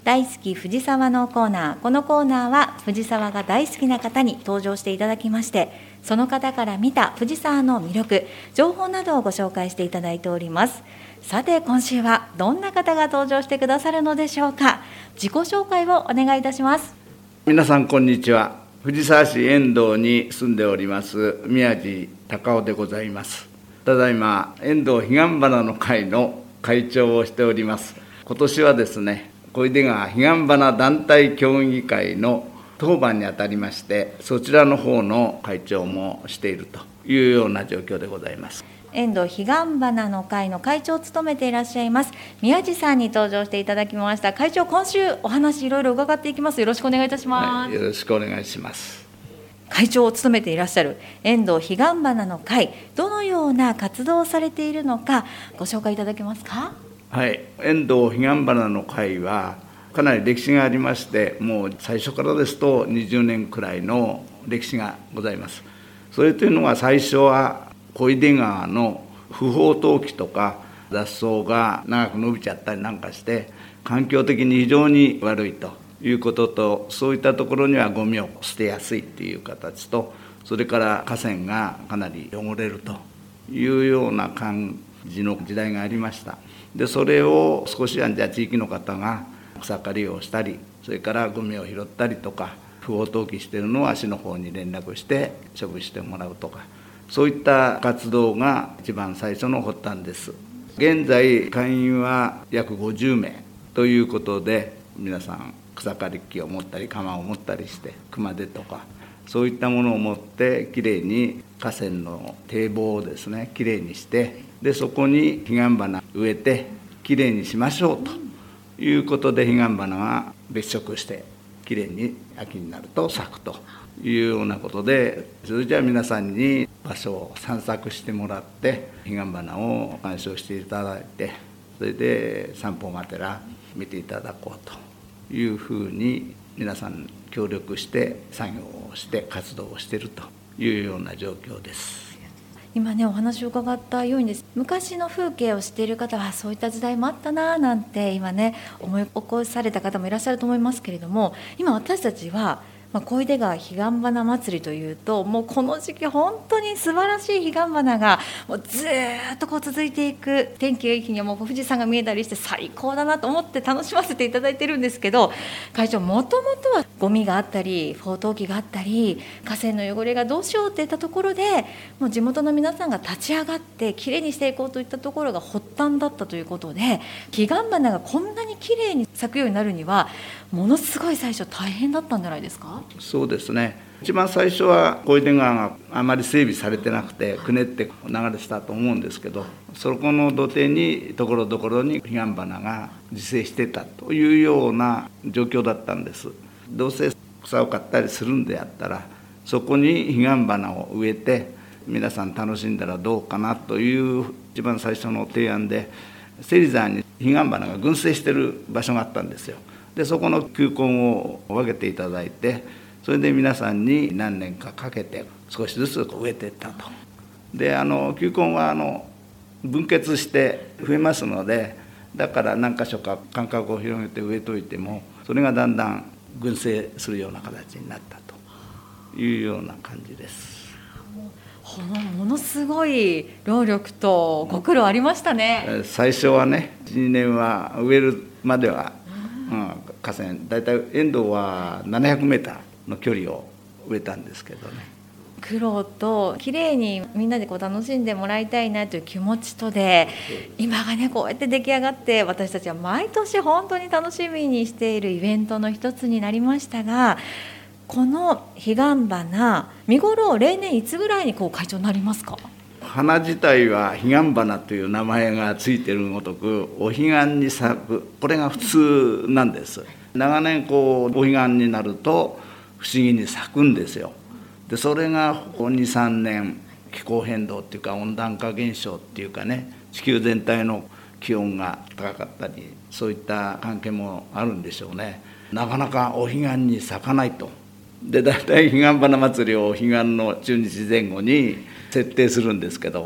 大好き藤沢のコーナー。このコーナーは藤沢が大好きな方に登場していただきまして、その方から見た藤沢の魅力、情報などをご紹介していただいております。さて今週はどんな方が登場してくださるのでしょうか。自己紹介をお願いいたします。 皆さんこんにちは。藤沢市遠藤に住んでおります宮地隆夫でございます。ただいま遠藤彼岸花の会の会長をしております。今年はですね、小出川彼岸花団体協議会の当番にあたりまして、そちらの方の会長もしているというような状況でございます。 遠藤彼岸花の会の会長を務めていらっしゃいます宮地さんに登場していただきました。会長、今週お話いろいろ伺っていきます。よろしくお願いいたします。 よろしくお願いします。 会長を務めていらっしゃる遠藤彼岸花の会、どのような活動をされているのかご紹介いただけますか。 はい、遠藤彼岸花の会はかなり歴史がありまして、もう最初からですと20年くらいの歴史がございます。それというのが、最初は小出川の不法投棄とか雑草が長く伸びちゃったりなんかして環境的に非常に悪いということと、そういったところにはゴミを捨てやすいっていう形と、それから河川がかなり汚れるというような感じの時代がありました。でそれを少しはじゃあ地域の方が草刈りをしたり、それからゴミを拾ったりとか、不法投棄しているのは市の方に連絡して処分してもらうとか、そういった活動が一番最初の発端です。現在会員は約50名ということで、皆さん草刈り機を持ったり鎌を持ったりして熊手とかそういったものを持ってきれいに河川の堤防をですねきれいにして、でそこに彼岸花植えてきれいにしましょうということで、彼岸花が別色してきれいに秋になると咲くというようなことで、それじゃあ皆さんに場所を散策してもらって彼岸花を鑑賞していただいて、それで散歩がてら見ていただこうというふうに皆さん協力して作業をして活動をしているというような状況です。 今ねお話を伺ったようにです、昔の風景を知っている方はそういった時代もあったななんて今ね思い起こされた方もいらっしゃると思いますけれども、今私たちは小出川彼岸花祭りというと、もうこの時期本当に素晴らしい彼岸花がもうずっと続いていく、天気がいい日にはもう富士山が見えたりして最高だなと思って楽しませていただいてるんですけど、会長、もともとはゴミがあったり不法投棄があったり河川の汚れがどうしようっていったところで、もう地元の皆さんが立ち上がってきれいにしていこうといったところが発端だったということで、彼岸花がこんなにきれいに咲くようになるにはものすごい最初大変だったんじゃないですか。 そうですね、一番最初は小出川があまり整備されてなくてくねって流れてたと思うんですけど、そこの土手にところどころに彼岸花が自生してたというような状況だったんです。どうせ草を刈ったりするんであったら、そこに彼岸花を植えて皆さん楽しんだらどうかなという一番最初の提案で、芹沢に彼岸花が群生してる場所があったんですよ。でそこの球根を分けていただいて、それで皆さんに何年かかけて少しずつ植えていったと。で球根は分結して増えますので、だから何箇所か間隔を広げて植えといても、それがだんだん群生するような形になったというような感じです。 ものすごい労力とご苦労ありましたね。 最初はね 1,2 年は植えるまでは、河川だいたい遠藤は700メーターの距離を植えたんですけどね、 苦労ときれいにみんなで楽しんでもらいたいなという気持ちとで、今がねこうやって出来上がって、私たちは毎年本当に楽しみにしているイベントの一つになりましたが、この彼岸花見頃例年いつぐらいに会長になりますか。 花自体は彼岸花という名前がついているごとくお彼岸に咲く、これが普通なんです。長年お彼岸になると不思議に咲くんですよ。でそれがここ 2,3 年気候変動っていうか温暖化現象っていうかね、地球全体の気温が高かったり、そういった関係もあるんでしょうね。なかなかお彼岸に咲かないと。でだいたい彼岸花祭りを彼岸の中日前後に設定するんですけど、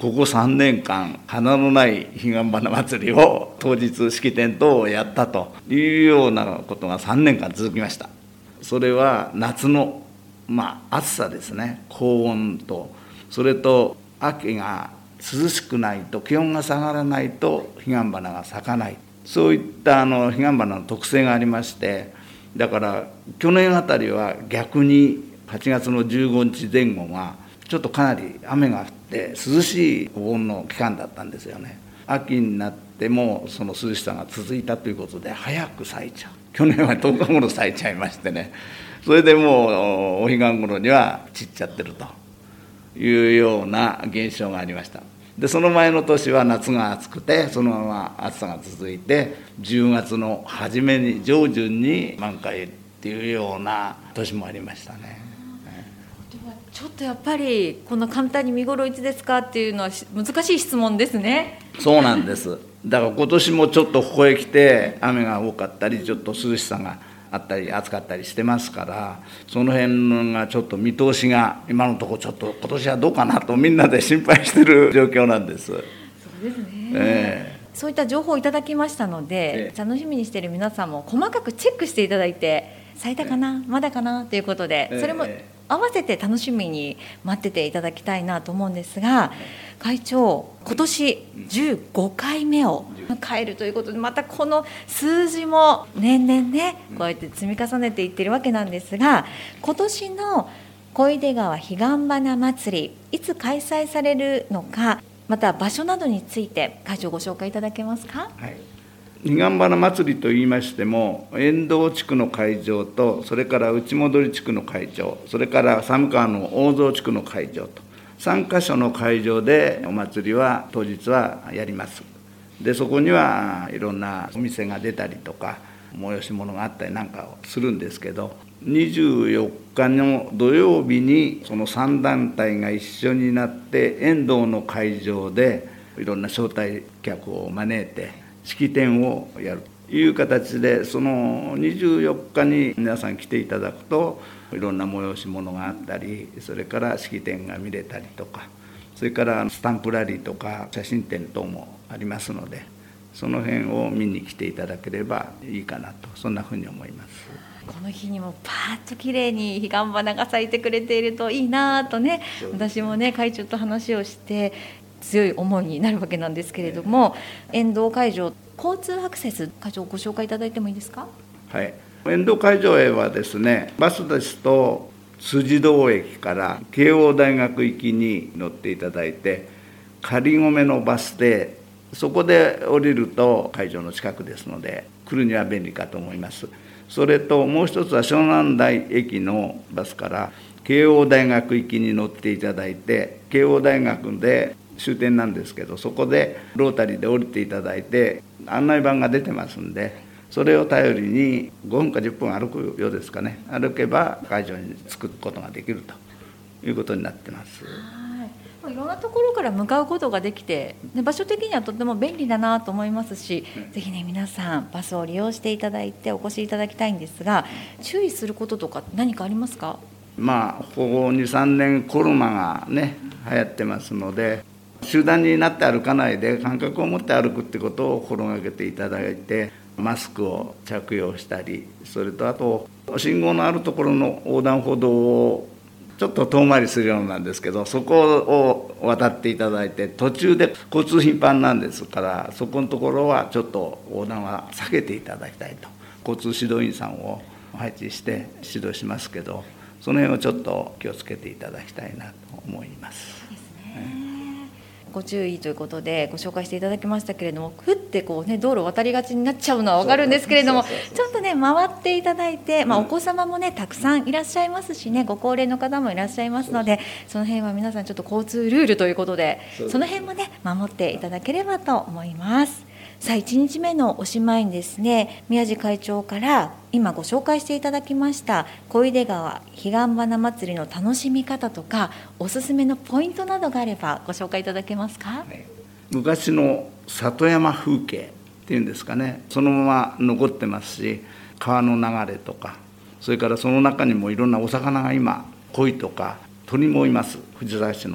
ここ3年間花のない彼岸花祭りを当日式典等をやったというようなことが3年間続きました。それは夏の暑さですね、高温と、それと秋が涼しくないと、気温が下がらないと彼岸花が咲かない、そういった彼岸花の特性がありまして、だから去年あたりは逆に8月の15日前後がちょっとかなり雨が降って涼しい高温の期間だったんですよね。秋になってもその涼しさが続いたということで早く咲いちゃう。去年は10日頃咲いちゃいましてね、それでもうお彼岸頃には散っちゃってるというような現象がありました。でその前の年は夏が暑くてそのまま暑さが続いて10月の初めに上旬に満開っていうような年もありましたね。 ちょっとやっぱりこの簡単に見頃いつですかっていうのは難しい質問ですね。 そうなんです。だから今年もちょっとここへ来て雨が多かったりちょっと涼しさがあったり暑かったりしてますから、その辺がちょっと見通しが今のところちょっと今年はどうかなとみんなで心配している状況なんです。 そうですね、そういった情報をいただきましたので、楽しみにしている皆さんも細かくチェックしていただいて、咲いたかな、まだかなということで、それも合わせて楽しみに待ってていただきたいなと思うんですが、会長、今年15回目を迎えるということで、またこの数字も年々ねこうやって積み重ねていってるわけなんですが、今年の小出川彼岸花祭りいつ開催されるのか、また場所などについて会長ご紹介いただけますか。 はい、彼岸花祭りといいましても、遠藤地区の会場と、それから内戻地区の会場、それから寒川の大蔵地区の会場と3カ所の会場でお祭りは当日はやります。でそこにはいろんなお店が出たりとか催し物があったりなんかをするんですけど、24日の土曜日にその3団体が一緒になって遠藤の会場でいろんな招待客を招いて式典をやるという形で、その24日に皆さん来ていただくといろんな催し物があったり、それから式典が見れたりとか、それからスタンプラリーとか写真展等もありますので、その辺を見に来ていただければいいかなと、そんなふうに思います。 この日にもパーッと綺麗に彼岸花が咲いてくれているといいなとね、私もね会長と話をして強い思いになるわけなんですけれども、遠藤会場交通アクセス、会長ご紹介いただいてもいいですか。 はい、遠藤会場へはですね、バスですと辻堂駅から慶応大学行きに乗っていただいて、仮込のバス停、そこで降りると会場の近くですので来るには便利かと思います。それともう一つは湘南台駅のバスから慶応大学行きに乗っていただいて、慶応大学で終点なんですけど、そこでロータリーで降りていただいて案内板が出てますんで、それを頼りに5分か10分歩くようですかね、歩けば会場に着くことができるということになってます。 いろんなところから向かうことができて、場所的にはとても便利だなと思いますし、ぜひね皆さんバスを利用していただいてお越しいただきたいんですが、注意することとか何かありますか。 ここ 2,3 年コロナがね流行ってますので、集団になって歩かないで間隔を持って歩くってことを心がけていただいて、マスクを着用したり、それとあと信号のあるところの横断歩道をちょっと遠回りするようなんですけど、そこを渡っていただいて、途中で交通頻繁なんですから、そこのところはちょっと横断は避けていただきたいと、交通指導員さんを配置して指導しますけど、その辺をちょっと気をつけていただきたいなと思います。 そうですね、ご注意ということでご紹介していただきましたけれども、ふってこう、ね、道路を渡りがちになっちゃうのは分かるんですけれども、ちょっとね回っていただいて、お子様もねたくさんいらっしゃいますしね、ご高齢の方もいらっしゃいますので、その辺は皆さんちょっと交通ルールということで、その辺もね守っていただければと思います。さあ1日目のおしまいにですね、宮地会長から今ご紹介していただきました小出川彼岸花祭りの楽しみ方とかおすすめのポイントなどがあればご紹介いただけますか。 昔の里山風景っていうんですかね、そのまま残ってますし、川の流れとか、それからその中にもいろんなお魚が今、鯉とか鳥もいます。藤沢市の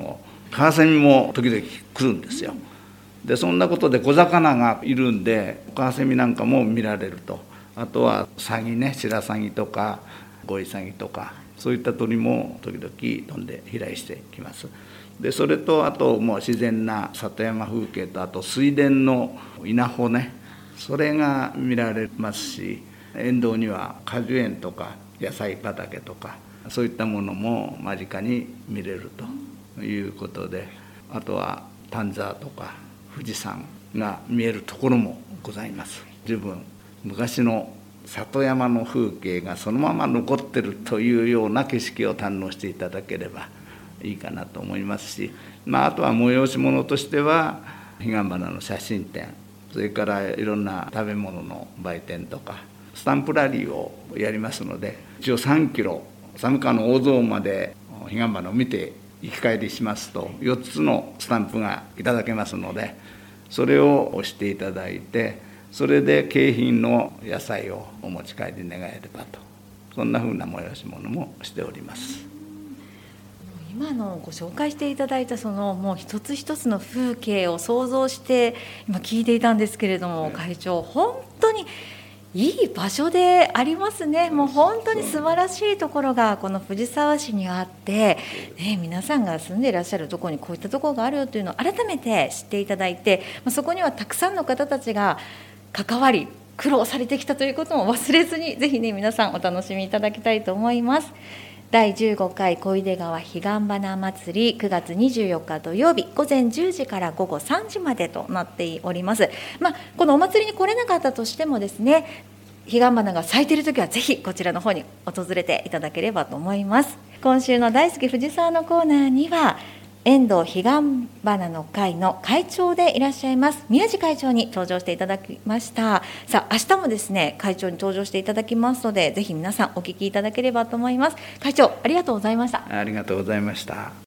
カワセミも時々来るんですよ。でそんなことで小魚がいるんでカワセミなんかも見られると。あとはサギね、シラサギとかゴイサギとかそういった鳥も時々飛んで飛来してきます。でそれとあともう自然な里山風景と、あと水田の稲穂ね、それが見られますし、沿道には果樹園とか野菜畑とかそういったものも間近に見れるということで、あとは丹沢とか富士山が見えるところもございます。十分昔の里山の風景がそのまま残ってるというような景色を堪能していただければいいかなと思いますし、あとは催し物としては彼岸花の写真展、それからいろんな食べ物の売店とかスタンプラリーをやりますので、一応3キロ寒川の大蔵まで彼岸花を見て行き帰りしますと4つのスタンプがいただけますので、それを押していただいて、それで景品の野菜をお持ち帰り願えればと、そんなふうな催し物もしております。 今のご紹介していただいたそのもう一つ一つの風景を想像して今聞いていたんですけれども、会長本当にいい場所でありますね。もう本当に素晴らしいところがこの藤沢市にあって、皆さんが住んでいらっしゃるところにこういったところがあるよというのを改めて知っていただいて、そこにはたくさんの方たちが関わり苦労されてきたということも忘れずに、ぜひ皆さんお楽しみいただきたいと思います。第15回小出川彼岸花祭り、9月24日土曜日午前10時から午後3時までとなっております。このお祭りに来れなかったとしてもですね、彼岸花が咲いているときはぜひこちらの方に訪れていただければと思います。今週の大好き藤沢のコーナーには遠藤彼岸花の会の会長でいらっしゃいます宮地会長に登場していただきました。さあ明日もですね会長に登場していただきますので、ぜひ皆さんお聞きいただければと思います。会長ありがとうございました。 ありがとうございました。